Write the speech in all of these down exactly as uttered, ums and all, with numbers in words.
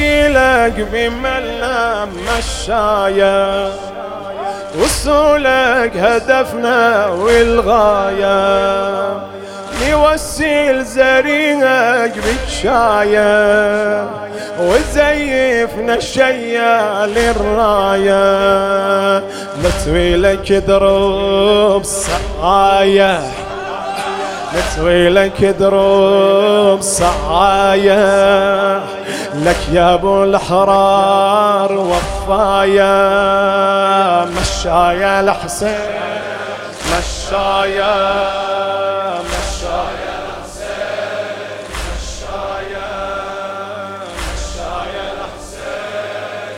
نجي لك بملام مشاية، وصولك هدفنا والغاية، نوسيل زريقك بتشاية، وزيفنا الشيال الراية، نتوي لك دروب سعاية، نتوي لك دروب سعاية، لك يا ابو الحرار وفاية، مشايا الحسين مشايا مشايا الحسين مشايا مشايا الحسين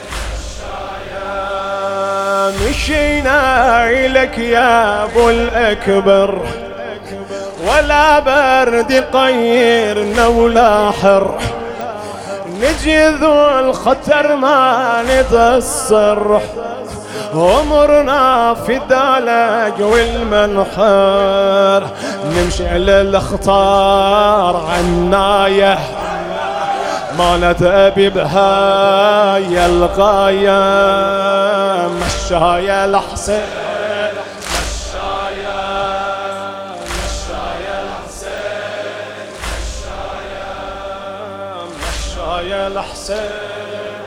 مشايا، مشينا إليك يا ابو الاكبر، ولا برد يطيرنا ولا حر، نجي ذو الخطر ما نتصر، عمرنا في الدلق والمنحر، نمشي على الاخطار عناية، ما نتأبي بهاي الغاية، مشايا الحسين يا الحسين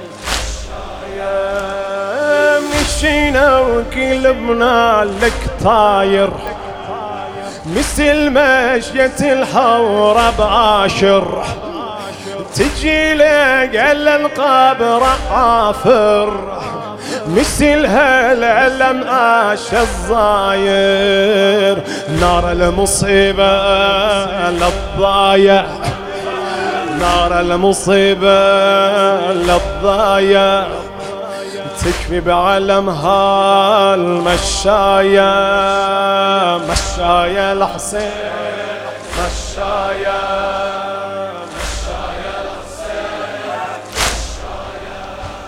يا، مشينا وقلبنا لك طاير، مثل مشية الحورة بعاشر، تجي لك على القبر عافر، مثل هالعلم عاش الظاير، نار المصيبة للضايع، نار المصيبة للضايع، تكفي بعلمها المشايا، مشايا الحسين مشايا مشايا الحسين مشايا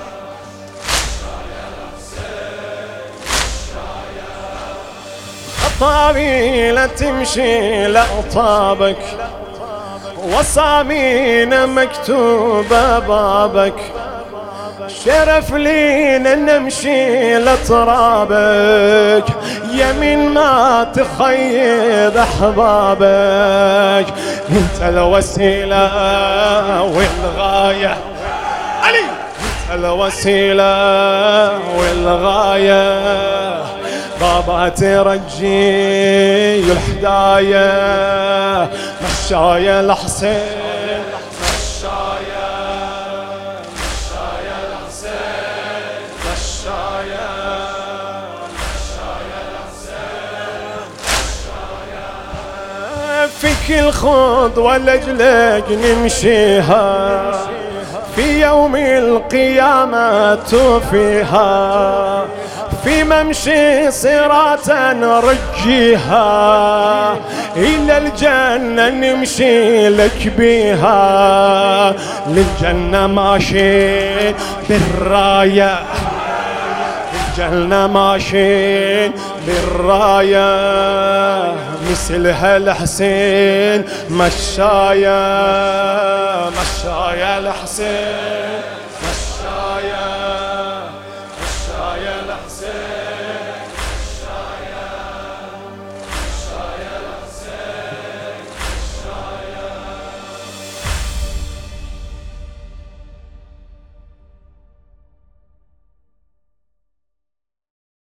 مشايا الحسين مشايا، طويلة تمشي لأطابك، وصامينا مكتوبة بابك، شرف لينا نمشي لترابك، يمين ما تخيب أحبابك، انت الوسيلة والغاية علي، انت الوسيلة والغاية، بابا ترجي الحداية، مشايا الحسين مشايا مشايا الحسين مشايا مشايا الحسين مشايا، فيك الخطوة لأجلك نمشيها، في يوم القيامة توفيها، في ممشي صراطا نرجيها، إلى الجنة نمشي لك بيها، للجنة ماشي بالراية، للجنة ماشي بالراية، مثل هالحسين مشايا مشايا الحسين